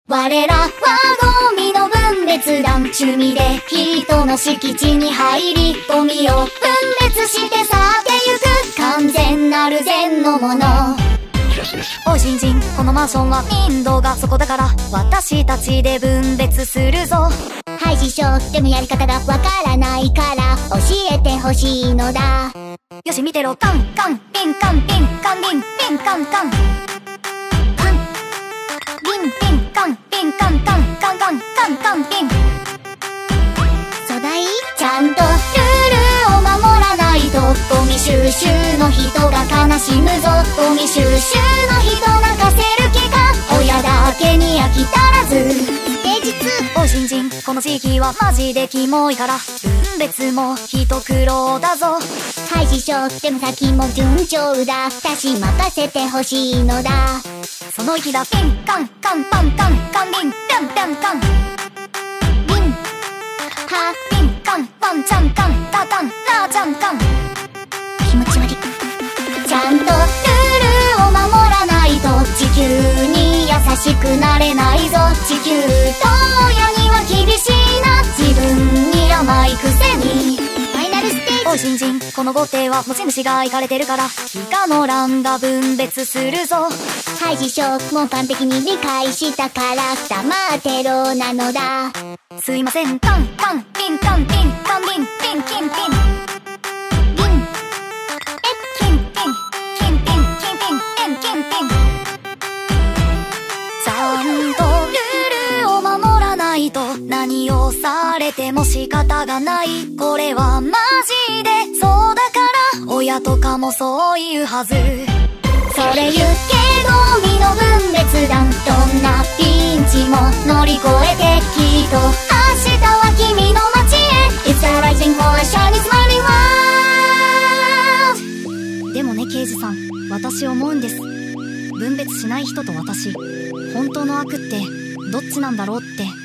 我らはゴミの分別団、趣味で人の敷地に入り、ゴミを分別して去ってゆく完全なる善のもの。おい新人、このマンションは民度がそこだから私たちで分別するぞ。 はい師匠、でもやり方がわからないから教えてほしいのだ。 よし見てろ、カンカンピンカンピンカンリンピンカンカンカンリンピンカンピンカンカンカンカンカンカンピン。 粗大ちゃんとルールを守らないとゴミ収集の人が悲しむぞ。ゴミ収集の人泣かせる気が親だけに飽き足らず。 平日おい新人、この地域はマジでキモいから分別も一苦労だぞ。 はい師匠、でも先も順調だ。私任せてほしいのだ。 その息だ、ピンカンカンパンカンカンリンピャンピャンカンリンハピンカンパンチャンカンタカンラーチャンカン。 気持ち悪い。 ちゃんとルールを守らないと地球に優しくなれないぞ。地球と親には厳しいな、自分に甘いくせに。 ファイナルステージ。 おい新人、この豪邸は持ち主が行かれてるから以下の欄が分別するぞ。 はい師匠、もう完璧に理解したから黙ってろなのだ。 すいません、カンカンピンカンピンカンリンピンキンピンリンキンピンキンピンキンピンエンキンピン。ちゃんとルールを守らないと何をされても仕方がない。これはマジでそうだから親とかもそういうはず。それゆけゴミの分別団、どんなピンチも乗り越えてきっと明日は君の街へ It's a rising for a shiny smiling world。 でもね刑事さん、私思うんです。分別しない人と私、本当の悪ってどっちなんだろうって。